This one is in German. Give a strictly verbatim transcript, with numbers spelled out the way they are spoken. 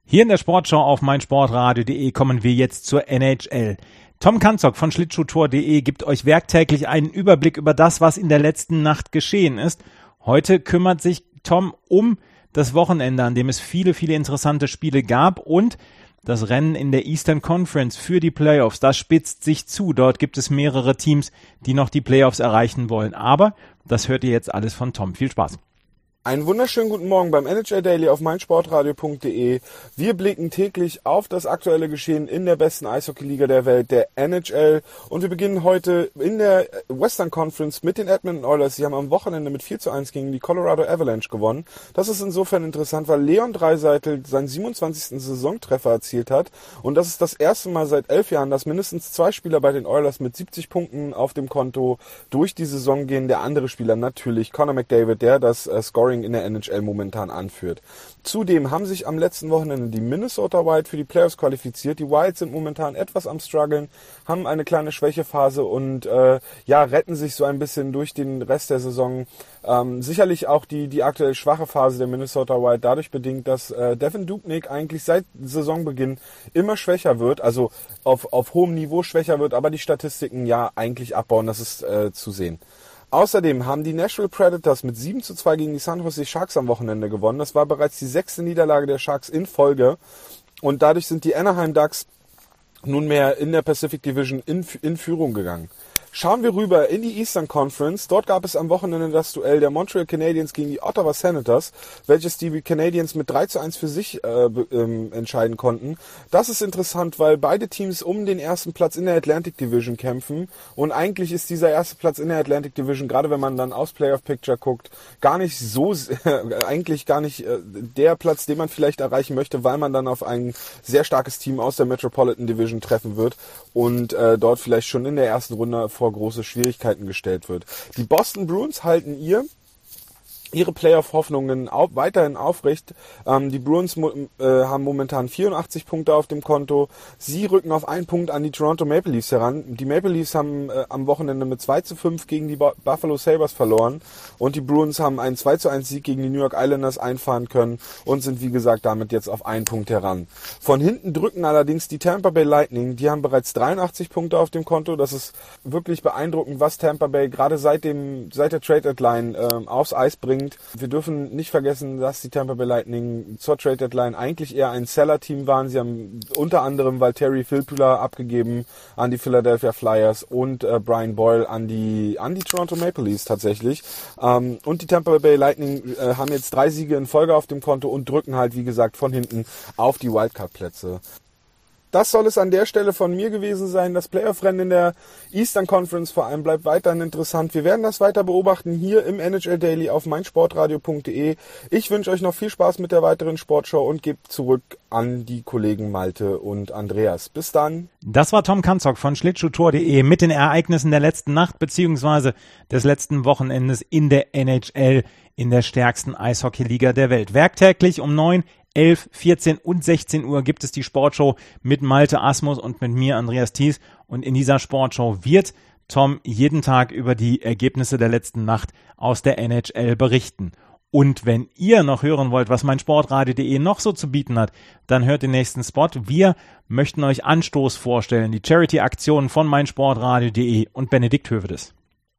Hier in der Sportschau auf meinsportradio punkt de kommen wir jetzt zur N H L. Tom Kanzok von schlittschuhtour punkt de gibt euch werktäglich einen Überblick über das, was in der letzten Nacht geschehen ist. Heute kümmert sich Tom um das Wochenende, an dem es viele, viele interessante Spiele gab, und das Rennen in der Eastern Conference für die Playoffs, das spitzt sich zu. Dort gibt es mehrere Teams, die noch die Playoffs erreichen wollen. Aber das hört ihr jetzt alles von Tom. Viel Spaß. Einen wunderschönen guten Morgen beim N H L Daily auf meinsportradio punkt de. Wir blicken täglich auf das aktuelle Geschehen in der besten Eishockeyliga der Welt, der N H L. Und wir beginnen heute in der Western Conference mit den Edmonton Oilers. Sie haben am Wochenende mit vier zu eins gegen die Colorado Avalanche gewonnen. Das ist insofern interessant, weil Leon Draisaitl seinen siebenundzwanzigsten Saisontreffer erzielt hat. Und das ist das erste Mal seit elf Jahren, dass mindestens zwei Spieler bei den Oilers mit siebzig Punkten auf dem Konto durch die Saison gehen. Der andere Spieler natürlich Connor McDavid, der das äh, Scoring in der N H L momentan anführt. Zudem haben sich am letzten Wochenende die Minnesota Wild für die Playoffs qualifiziert. Die Wild sind momentan etwas am struggeln, haben eine kleine Schwächephase und äh, ja retten sich so ein bisschen durch den Rest der Saison. Ähm, sicherlich auch die die aktuell schwache Phase der Minnesota Wild dadurch bedingt, dass äh, Devin Dubnyk eigentlich seit Saisonbeginn immer schwächer wird, also auf auf hohem Niveau schwächer wird, aber die Statistiken ja eigentlich abbauen. Das ist äh, zu sehen. Außerdem haben die Nashville Predators mit sieben zu zwei gegen die San Jose Sharks am Wochenende gewonnen. Das war bereits die sechste Niederlage der Sharks in Folge. Und dadurch sind die Anaheim Ducks nunmehr in der Pacific Division in, in Führung gegangen. Schauen wir rüber in die Eastern Conference. Dort gab es am Wochenende das Duell der Montreal Canadiens gegen die Ottawa Senators, welches die Canadiens mit drei zu eins für sich äh, ähm, entscheiden konnten. Das ist interessant, weil beide Teams um den ersten Platz in der Atlantic Division kämpfen. Und eigentlich ist dieser erste Platz in der Atlantic Division, gerade wenn man dann aufs Playoff Picture guckt, gar nicht so, äh, eigentlich gar nicht äh, der Platz, den man vielleicht erreichen möchte, weil man dann auf ein sehr starkes Team aus der Metropolitan Division treffen wird und äh, dort vielleicht schon in der ersten Runde vor große Schwierigkeiten gestellt wird. Die Boston Bruins halten ihr ihre Playoff-Hoffnungen auf, weiterhin aufrecht. Ähm, die Bruins mo- äh, haben momentan vierundachtzig Punkte auf dem Konto. Sie rücken auf einen Punkt an die Toronto Maple Leafs heran. Die Maple Leafs haben äh, am Wochenende mit zwei zu fünf gegen die Bo- Buffalo Sabres verloren und die Bruins haben einen zwei zu eins Sieg gegen die New York Islanders einfahren können und sind wie gesagt damit jetzt auf einen Punkt heran. Von hinten drücken allerdings die Tampa Bay Lightning. Die haben bereits dreiundachtzig Punkte auf dem Konto. Das ist wirklich beeindruckend, was Tampa Bay gerade seit dem seit der Trade Deadline äh, aufs Eis bringt. Wir dürfen nicht vergessen, dass die Tampa Bay Lightning zur Trade Deadline eigentlich eher ein Seller-Team waren. Sie haben unter anderem Valtteri Filppula abgegeben an die Philadelphia Flyers und äh, Brian Boyle an die an die Toronto Maple Leafs tatsächlich. Ähm, und die Tampa Bay Lightning äh, haben jetzt drei Siege in Folge auf dem Konto und drücken halt, wie gesagt, von hinten auf die Wildcard-Plätze. Das soll es an der Stelle von mir gewesen sein. Das Playoff-Rennen in der Eastern Conference vor allem bleibt weiterhin interessant. Wir werden das weiter beobachten hier im N H L Daily auf meinsportradio punkt de. Ich wünsche euch noch viel Spaß mit der weiteren Sportshow und gebe zurück an die Kollegen Malte und Andreas. Bis dann. Das war Tom Kanzok von schlittschuhtour punkt de mit den Ereignissen der letzten Nacht bzw. des letzten Wochenendes in der N H L, in der stärksten Eishockeyliga der Welt. Werktäglich um neun, elf, vierzehn und sechzehn Uhr gibt es die Sportshow mit Malte Asmus und mit mir, Andreas Thies. Und in dieser Sportshow wird Tom jeden Tag über die Ergebnisse der letzten Nacht aus der N H L berichten. Und wenn ihr noch hören wollt, was meinsportradio punkt de noch so zu bieten hat, dann hört den nächsten Spot. Wir möchten euch Anstoß vorstellen, die Charity-Aktionen von meinsportradio punkt de und Benedikt Hövedes.